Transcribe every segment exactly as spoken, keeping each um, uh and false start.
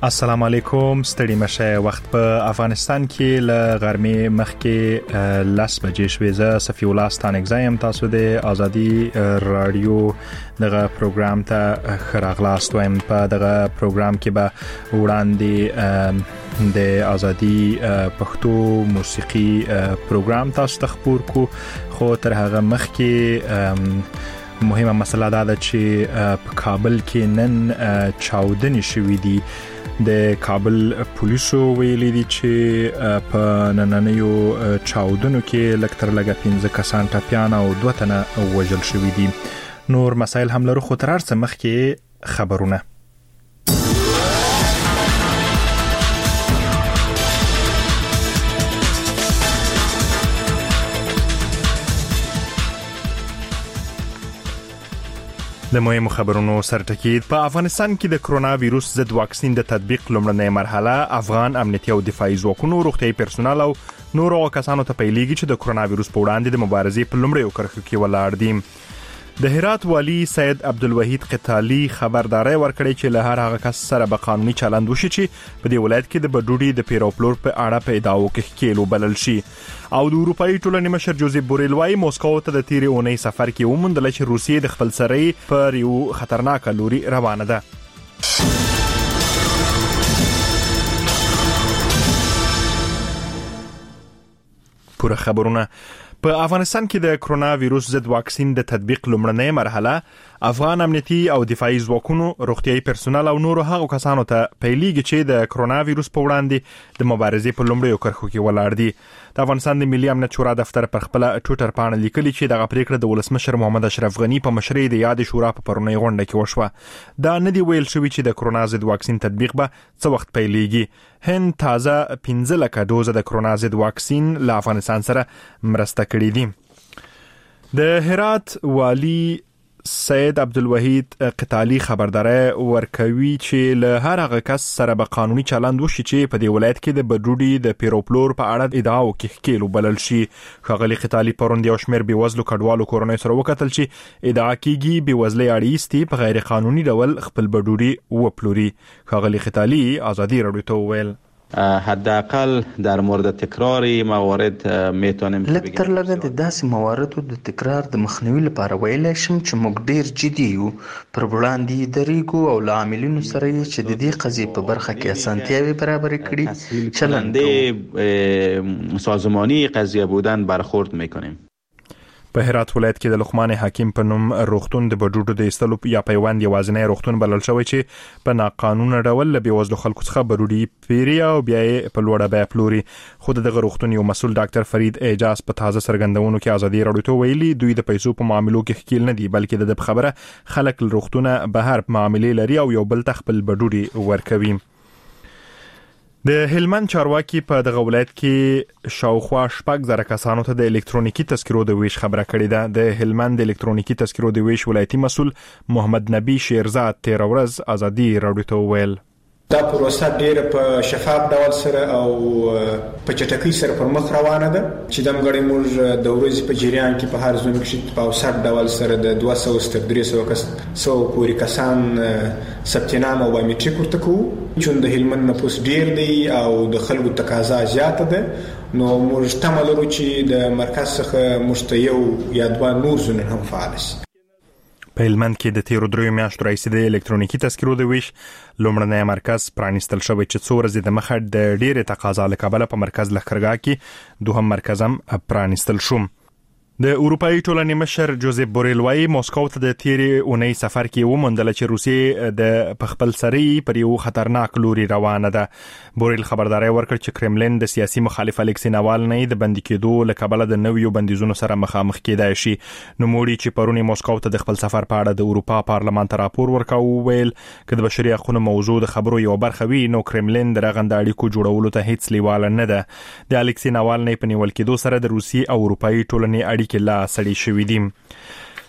السلام علیکم، ستړي مشه. وخت په افغانستان کې ل غرمې مخکې لاس بجې شوې. زه صفی الله ستانګزایم، تاسو د ازادي رادیو دغه پروګرام ته خراغلاست وایم. په دغه پروګرام کې به وړاندې د ازادي پښتو موسیقي پروګرام تاسو ته خبر کو، خو تر هغه مخکې مهمه مسله دا ده چې په کابل کې نن چاودنې شوې دي. د کابل پولیسو ویلي دي چې په نننیو چاودنو کې لږ تر لږه پنځه کسان ټپیان او دوه تنه وژل شوي دي. نور مسایل هم لرو، خو تر هر څه مخکې خبرونه. د مهمو خبرونو سرټکید. په افغانستان کې د کرونا وایروس ضد واکسین د تطبیق لومړنۍ مرحله افغان امنیتي او دفاعي ځواکونو، روغتیايي پرسونل او نورو کسانو ته پیلېږي چې د کرونا وایروس په وړاندې د مبارزې په لومړیو کرښو کې ولاړ دي. د هرات والی سید عبدالوحید قتالي خبرداري ورکړې چې له هر هغه کس سره به قانوني چلند وشي چې په دې ولایت کې د بډوډي د پیروپلور په اړه په ادعاو کې ښکیل وبلل شي. او د اروپאי ټولنې مشر جوزیف بوریل وايي موسکو ته د تیرې اونۍ سفر کې وموندل چې روسیې د خپل سرۍ پر یو خطرناک لوري روانه ده. پوره خبرونه. په افغانستان کې د کرونا وایروس ضد واکسین د تطبیق لومړنۍ مرحله افغان امنیتي او دفاعي ځواکونو، روغتیايي پرسونل او نورو هغو کسانو ته پیلېږي چې د کرونا وایروس په وړاندې د مبارزې په لومړیو کرښو کې ولاړ دي. د افغانستان د ملي امنیت شورا دفتر پر خپل ټویټر باندې لیکلي چې دغه پریکړه د ولسمشر محمد اشرف غنی په مشرۍ د یاد شورا په پرونی غونډه کې وشوه. دا نه دی ویل شوی چې د کرونا ضد واکسین تطبیق به څه وخت پیلېږي. هند تازه پنځه لکه دوزه د کرونا ضد واکسین له افغانستان سره مرسته کړې دي. د هرات والی سید عبدالوحید قتالي خبرداري ورکوي چې له هر هغه کس سره به قانوني چلند وشي چې په دې ولایت کې د بډوډي د پیروپلور په اړه ادعاو کې ښکیل وبلل شي. ښاغلي قتالي پروند یو شمېر بېوزلو کډوالو کورنۍ سره وکتل چې ادعا کیږي بېوزلۍ اړیستي په غیر قانوني ډول خپل بډوډي وپلوري. ښاغلي قتالي ازادي رادیو ته وویل حداقل در مورد تکرار موارد میتونیم لږ تر لږه د داسې مواردو د تکرار د مخنیوي لپاره ویلی شم چې موږ ډیر جدي یو، پر وړاندې درېږو او له عاملینو سره یې چې د دې قضیې په برخه کې اسانتیاوې برابرې کړي چلنده سازمانی قضیه بودن برخورد میکنیم. په هرات ولایت کې د لقمان حکیم په نوم روغتون د بډوډو د ایستلو یا پیوند یوازینی روغتون بلل شوی چې په ناقانونه ډول له بېوزلو خلکو څخه بډوډي پیري او بیا یې په لوړه بیه پلوري. خو دغه روغتون یو مسؤل ډاکټر فرید اعجاز په تازه څرګندونو کې ازادي رادیو ته ویلي دوی د پیسو په معاملو کې ښکیل نه دي، بلکې د خبره خلک روغتونه بهر معاملې لري او یو بل ته خپل بډوډي ورکوي. د هلمند چارواکي په دغه ولایت کې شاوخوا شپږ زره کسانو ته د الکترونیکي تذکرو د ویش خبره کړې ده. د هلمند د الکترونیکي تذکرو د ویش ولایتي مسؤل محمد نبی شیرزاد تیر ورځ ازادي رادیو ته وویل دا پروسه ډیره په شفاف ډول سره او په چټکۍ سره پر مخ روانه ده چې د مګړې موږ د ورځې په جریان کې په هر ځون کې په اوسط ډول سره د دوه سوه تر درې سوه کس سو پورې کسان ثبت نام او بایومټریک ورته کوو. چې د هلمند نفوس ډیر دی او د خلکو تقاضا زیاته ده، نو موږ تمه لرو چې د مرکز څخه موږ ته یو یا دوه نور ځونه هم فعال شي. په هلمند کې د تیرو دریو میاشتو راهیسې د الکترونیکي تذکرو د ویش لومړنی مرکز پرانیستل شوی چې څو ورځې د مخه د ډېرې تقاضا له کبله په مرکز لښکرګاه کې دوهم مرکز هم پرانیستل شو. د اروپאי ټولنې مشر جوزیف بوریل وايي موسکو ته د تیرې اونۍ سفر کې وموندل چې روسیې د خپل سرۍ پر یو خطرناک لوري روانه ده. بوریل خبرداري ورکړ چې کرملین د سیاسي مخالف الکسی ناوالنی د بندي کېدو له کبله د نویو بندیزونو سره مخامخ کېدای شي. نوموړي چې پرونی موسکو ته د خپل سفر په اړه د اروپا پارلمان ته راپور ورکاوه ویل چې د بشري حقوقو موضوع د خبرو یو برخه وي نو کرملین د رغند اړیکو جوړولو ته هیڅ لیواله نه ده. د الکسی ناوالنی په نیول کېدو سره د روسي او اروپאי ټولنې اړیکې لا سړې شوې دي.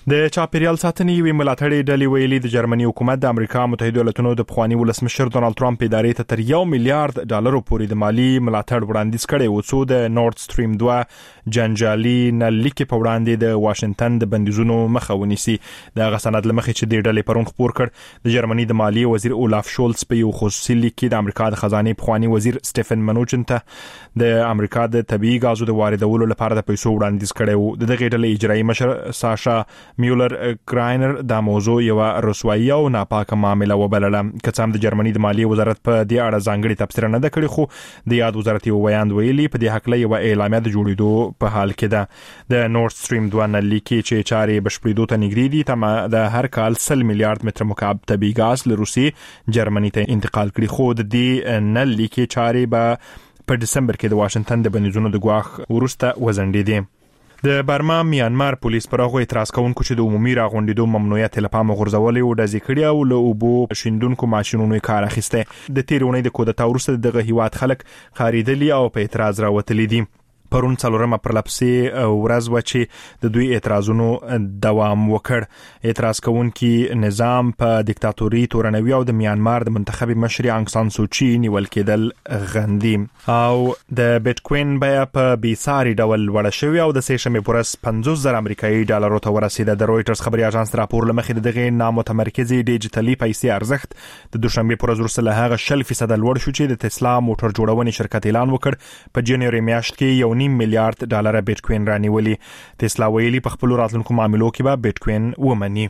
د چاپیریال ساتنې یوې ملاتړې ډلې ویلي د جرمني حکومت د امریکا متحده ایالاتونو د پخواني ولسمشر ډونالد ټرمپ ادارې ته تر یو میلیارډ ډالرو پورې د مالی ملاتړ وړاندیز کړی و څو د نورد سټریم دوه جنجالي نلکې په وړاندې د واشنگټن د بندیزونو مخه ونیسي. د هغه سند لمخې چې د ډلې پرون خبر کړ د جرمني د مالی وزیر اولاف شولز په یو خصوصي لیک کې د امریکا د خزانه پخواني وزیر سټيفن منوچن ته د امریکا د طبيعي غازو د واردولو لپاره د پیسو وړاندیز کړی و. د دغه ډلې اجرایي مشر ساشا میولر کراینر دا موضوع یو رسوایی او ناپاکه معامله وبلله. کڅام د جرمني د مالی وزارت په دې اړه ځانګړي تفسیر نه کړی، خو د یاد وزارت یو بیان ویلي په دې حق له یو اعلامیه د جوړېدو په حال کې ده. د نورد سټریم دوه نلکې چې چارې بشپړېدو ته نږدې دي تم د هر کال سل میلیارډ متر مکعب طبيعي غاز له روسي جرمني ته انتقال کړي، خو د دې نلکې چارې به په دسمبر کې د واشنگټن د بندیزونو د ګواښ ورسته وزنډېدې. د برما میانمار پولیس پر هغه اعتراض کوونکو چې د عمومي راغونډېدو ممنوعیت له پامه غورځولې او د ذکریا او له اوبو شیندونکو ماشينونو کار اخیسته. د تیرونې د کوډتا ورسته دغه هیواد خلک خاریدلی او په اعتراض راوتلي دي. پرون څلورمه پرلپسې ورځ و چې د دوی اعتراضونو دوام وکړ. اعتراض کوونکي نظام په دیکتاتوري تورنوي او د میانمار د منتخب مشر انګ سان سوچي نیول کېدل غندي. او د بیتکوین بیا په بیساري ډول وړه شوی او د سېشمې پورس پنځوس زره امریکایي ډالرو ته ورسېده. د رويټرز خبري اژانس راپور لمخې دغه نامتمرکزي ډیجیټلي پیسې ارزښت د دوشنبه پورز ورسره له هغه شل فیصد لوړ شو چې د تسلا موټر جوړونې شرکت اعلان وکړ په جنوري میاشت کې یو نیم میلیارډ ډالر بیتکوین رانیولي. تسلا ویلي په خپل راتلونکو معاملو کې به بیتکوین ومني.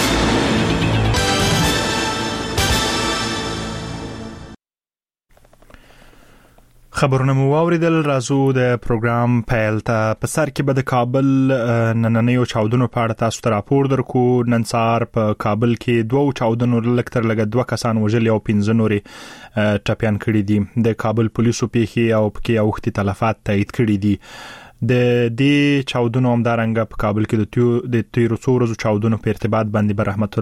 خبرونه مو واوریدل. راځو د پروګرام پیل ته. په سر کې به د کابل نننیو چاودنو په اړه تاسو ته راپور درکو. نن سهار په کابل کې دوه چاودنو لکتر لګ دوه کسان وژل او پنځه نورې ټپيان کړي دي. د کابل پولیسو پیښې او پکې اوختي تلفات تایید کړي دي. د دې چاودنو همدارنګه په کابل کې د تیو د تیرو څو ورځو چاودنو په ارتباط باندې بر رحمت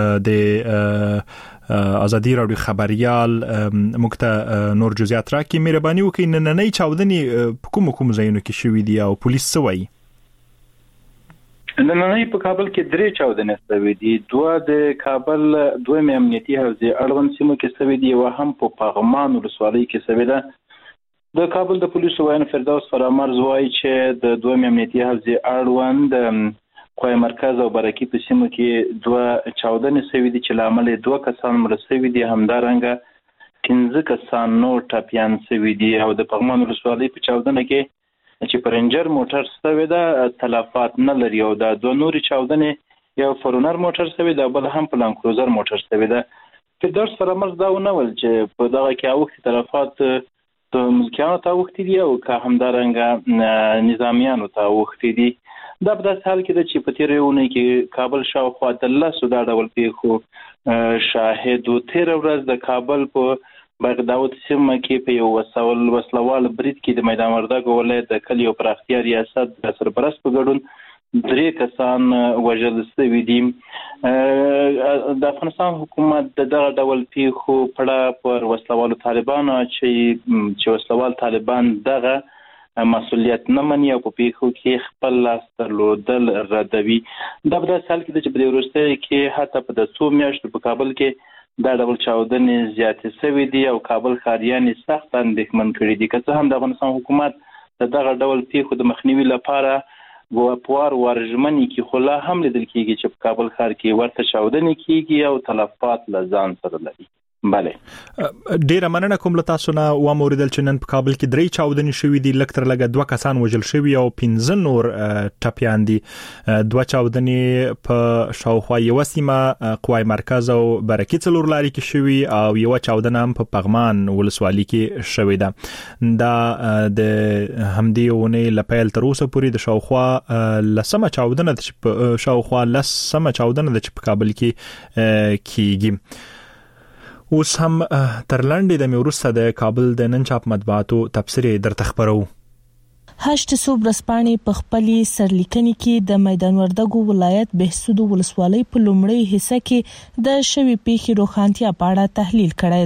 د ازادي راډیو خبريال مکته نور جزئیات راکې مهرباني وکړئ. نننۍ چاودنې په کوم کوم ځایونو کې شوې دي او پولیس څه وایي؟ نننۍ په کابل کې درې چاودنې شوې دي. دوه د کابل دوه امنیتي حوزې اړوند سیمو کې شوې دي او هم په پغمان ولسوالۍ کې شوې ده. د کابل د پولیسو وایي فردوس فرامرز وایي چې د دوه امنیتي حوزې اړوند کوی مرکز او برکی په سیمو کې دوه چاودنې شوې دي چې لامل دوه کسان مړ شوي دي، همدارنګه پنځه کسان نور ټپيان شوي دي. او د پغمان ولسوالۍ په چاودنه کې چې پرنجر موټر شوی ده تلفات نه لري او د دوه نوري چاودنې یو فورونر موټر شوی ده بل هم پلان کروزر موټر شوی ده. فردوس فرامرز دا ونول چې په دغه کې اوخت تلفات د ملکیانو ته وختي دي او که همدارنګه نظامیانو ته وختي دي. دا په داسې حال کې ده چې په تیرونه کې کابل شاوخوا د لسو دا ډول پیښو شاهد و. تیر ورځ د کابل په بغداد سیمه کې په یو وسول وسلوال برید کې د میدان وردګ ولایت د کلیو پراختیا ریاست د سرپرست په ګډون درې کسان وژل شوي دي. د افغانستان حکومت د دغه ډول پیښو پړه پر وسلوالو طالبانو چې چې وسلوال طالبان دغه مسؤلیت نه مني او په پیښو کې خپل لاس درلودل ردوي. دا په داسې حال کې چې په دې وروستۍ کې حتی په د څو میاشتو په کابل کې دا ډول چاودنې زیاتې شوي دي او کابل ښاریان سخت اندېښمن کړي دي. که څه هم د افغانستان حکومت د دغه ډول پیښو د مخنیوي لپاره ګواپوار ورژمنې کې خو لا هم لیدل کېږي چې په کابل ښار کې ورته چاودنې کېږي او تلفات له ځان سره لري. بله ډیره مننه کوم له تاسو نه. و موریدل چې نن په کابل کې درې چاودنې شوې دي، لکتر لګه دوه کسان وژل شوي او پنځه نور ټپيان دي. دوه چاودنې په شاوخوا یو سیمه قوای مرکز او برکی څلور لاري کې شوي او یو چاودنه هم په پغمان ولسوالۍ کې شوې ده. دا د همدې ونې لپیل تر اوسه پورې د شاوخوا لسمه چاودنه د شاوخوا لسمه چاودنه د په کابل کې کیږي. اوس هم تر لاندې د میورسته د کابل د نن چاپ مطبوعاتو تبصره درته خبرو. هشت صوب رسپانې په خپلې سرلیکنې کې د میدان وردګو ولایت بهسود ولسوالۍ په لومړۍ حصہ کې د شوی پیښې روښانتیا په اړه تحلیل کړی دی.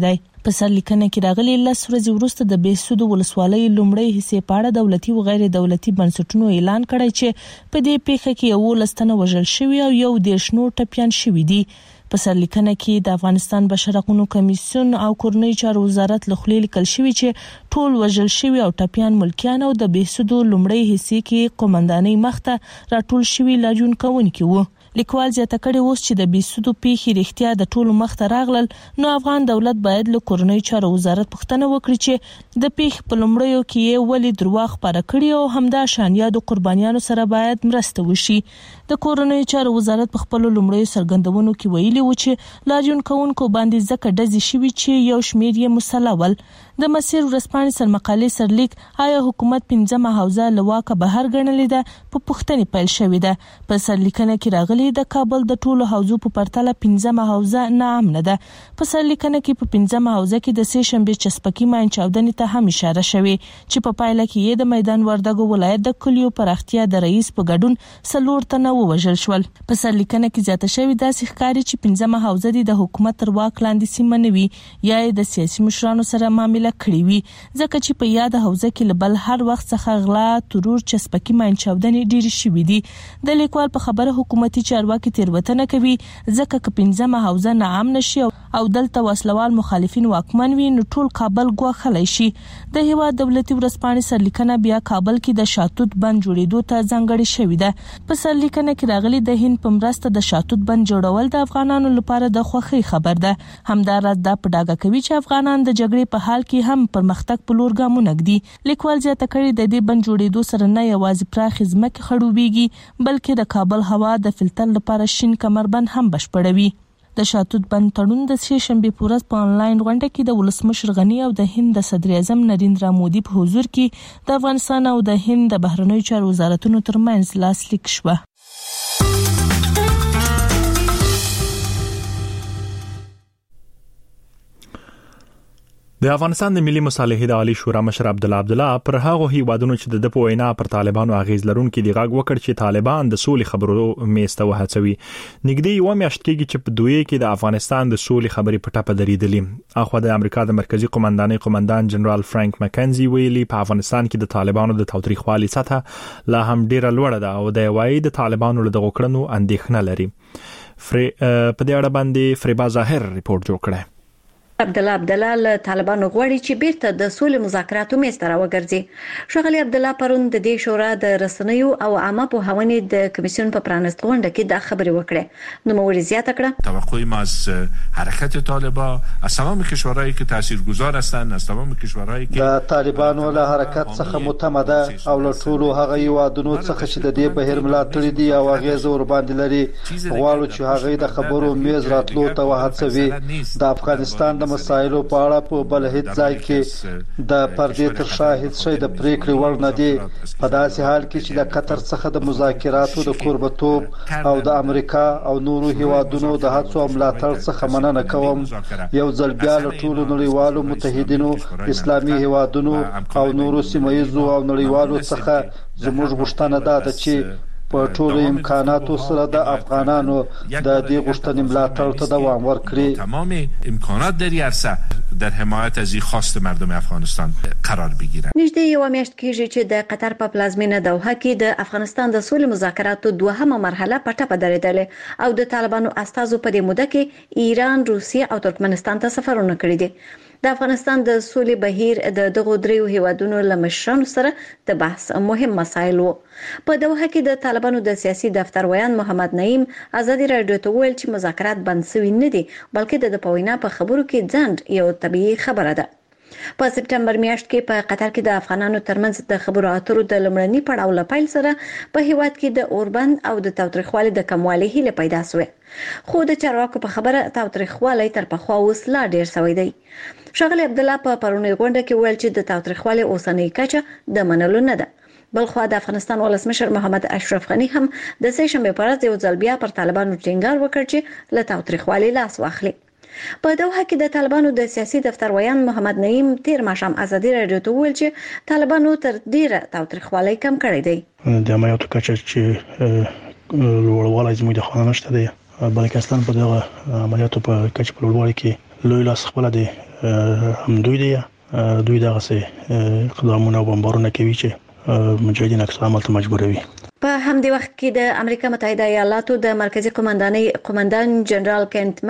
په سرلیکنه کې راغلي لس ورځې وروسته د بهسود ولسوالۍ لومړی حصے په اړه دولتي او غیر دولتي بنسټونو اعلان کړی چې په دې پیښه کې یو لستنه وژل شوی او یو دیرش نور ټپیان شوی دي. په سرلیکنه کې د افغانستان بشر حقوقو کمیسیون او کورنۍ چارو وزارت له خوا لیکل شوی چې ټول وژل شوی او ټپیان ملکیان او د بهسود لومړی حصے کې قومندانۍ مخته راټول شوی لاجون کوونکي وو. لیکوال زیاته کړي اوس چې د بهسود پیښې رښتیا د ټولو مخته راغلل نو افغان دولت باید له کورنۍ چارو وزارت پوښتنه وکړي چې د پیښې په لومړیو کې یې ولې درواغ خپاره کړي او همدا شان یادو قربانیانو سره باید مرسته وشي. د کورنۍ چارو وزارت په خپل لومړیو څرګندونو کې ویلي و چې لاجون کوونکو باندې ځکه ډزې شوي چې یو شمېر یې مسله ول. د مسیر ورځپاڼې سرمقالې سرلیک آیا حکومت پنځمه حوزه له واکه بهر ګڼلې ده په پوښتنې پیل شوې ده. په سرلیکنه کې راغلي د کابل د ټولو حوزو په پرتله پنځمه حوزه ناامنه ده. په سرلیکنه کې په پنځمه حوزه کې د سې شنبې چسپکي ماین چاودنې ته هم اشاره شوې چې په پایله کې یې د میدان وردګو ولایت د کلیو پراختیا د رئیس په ګډون څلور تنه ووژل شول. په سرلیکنه کې زیاته شوې داسې ښکاري چې پنځمه حوزه د حکومت تر واک لاندې سیمه نه وي یا د سیاسي مشرانو سره معامله کړې وي ځکه چې په یاد حوزه کې لبل هر وخت څخه غلا ترور چسپکي ماین چاودنې ډېری شوې دي. د لیکوال په خبره حکومتي چارواکي تیروتنه کوي ځکه چې پنځمه حوزه ناامن شي او دلته وسلوال مخالفین واکمن وي نو ټول کابل ګواښلی شي. د هیواد دولتي ورځپاڼې سرلیکنه بیا کابل کې د شاتوت بند جوړېدو ته ځانګړې شوې ده. په سرلیکنه کې راغلي د هند په مرسته د شاتوت بند جوړول د افغانانو لپاره د خوښۍ خبر ده. همداراز دا په ډاګه کوي چې افغانان د جګړې په حال کې هم پرمختګ په لور ګامونه ږدي. لیکوال زیاته کړي د دې بند جوړېدو سره نه یوازې پراخې ځمکې خړوبېږي بلکې د کابل هوا د فلټر لپاره شین کمربند هم بشپړوي. د شاتوت بند تړون د سې شنبې په ورځ په انلاین غونډه کې د ولسمشر غنی او د هند د صدر اعظم نریندرا مودي په حضور کې د افغانستان او د هند د بهرنیو چارو وزارتونو ترمنځ لاسلیک شوه. د افغانستان د ملي مصالحې د عالی شورا مشر عبدالله عبدالله پر هغه هیوادونو چې د په وینا پر طالبانو اغیز لرونکي دی غږ وکړ چې طالبان د سولې خبرو میسته وهڅوي. نږدې یو میاشت کېږي چې په دوی کې د افغانستان د سولې خبرې په ټاپه درېدلې. اخو د امریکا د مرکزی قومندانۍ قومندان جنرال فرانک مکنزي ویلي په افغانستان کې د طالبانو د تاوتریخوالي سطح لا هم ډیره لوړه ده او د وايي د طالبانو له دغو کړنو اندېښنه لري. فری په دې اړه باندې فریبا ظاهر ریپورت جوړ کړی. عبدالله عبدالله له طالبانو غواړي چې بیرته د سولې مذاکراتو میز ته راوګرځي. ښاغلي عبدالله پرون د دې شورا د رسنیو او عامه پوهاونې د کمیسیون په پرانست غونډه کې دا خبرې وکړه. نو موري زیاته کړه توقع ما از حرکت طالبان از تمام کشورهایی که تاثیرگذار هستند از تمام کشورهایی که د طالبانو له حرکت څخه متمده او له ټولو هغه یوادونو څخه چې د دې بهیر ملاتړ دي او هغه زور باندې لري غواړو چې هغه د خبرو میز راتلو ته وهڅوي. د افغانستان مسایلو په اړه په بل هیڅ ځای کې د پردې تر شا هیڅ شی د پریکړې وړ نه دی. په داسې حال کې چې د قطر څخه د مذاکراتو د کوربتوب او د امریکا او نورو هیوادونو د هڅو او ملاتړ څخه مننه کوم. یو ځل بیا له ټولو نړیوالو متحدینو اسلامي هیوادونو او نورو سیمه‌ییزو او نړیوالو څخه زموږ غوښتنه ده چې په ټولو امکاناتو سره د افغانانو د دې غوښتنې ملاتړ ته دوام ورکړي. تمام امکانات در عرصه در حمایت از این خواست مردم افغانستان قرار بگیرند. نږدې یو میاشت کېږي چې د قطر په پلازمینه دوحه کې د افغانستان د سولې مذاکراتو دوهمه مرحله په ټپه درېدلې او د طالبانو استازو په دې موده کې ایران، روسیه او ترکمنستان ته سفرونه کړي دي. د افغانستان د سولې بهیر د دغو دریو هیوادونو له مشرانو سره د بحث مهم مسایل وو. په دوحه کې د طالبانو د سیاسي دفتر ویان محمد نعیم ازادي راډیو ته ویل چې مذاکرات بند شوي نه دي بلکې د پوینا په خبرو کې ځند یو طبيعي خبره ده. په سپټمبر میاشت کې په قطر کې د افغانانو ترمنځ د خبرو اترو د لمړني پړاو لپاره سره په هیواد کې د اوربند او د تاوتریخوالي د کموالي هیله پیدا شوه. خو د چارواکو په خبره تاوتریخوالي تر پخوا اوس لا ډیر شوی دی. ښاغلي عبدالله په پرونی غونډه کې ویل چې د تاوتریخوالي اوسنۍ کچه د منلو نه ده. بلخو د افغانستان ولسمشر محمد اشرف غنی هم د سې شنبې په ورځ یو ځل بیا پر طالبانو ټینګار وکړ چې له تاوتریخوالي لاس واخلي. په دوحه کې د طالبانو د سیاسي دفتر ویان محمد نعیم تیر ماښام ازادي راډیو ته ویل چې طالبانو تر ډیره تاوتریخوالي کم کړی دی. د عملیاتو کچه چې لوړوالی زموږ د خوا نشته دی. بلکستان په دغه عملیاتو په کچه په لوړوالي کې لوی لاس خپل دی هم دوی دی دوی دغه څه اقدامونه او بمبارونه کوي چې مجاهدین اقصا عمل ته مجبوروي. په همدې وخت کې د امریکا متحده ایالاتو د مرکزی قومندانۍ قومندان جنرال کنت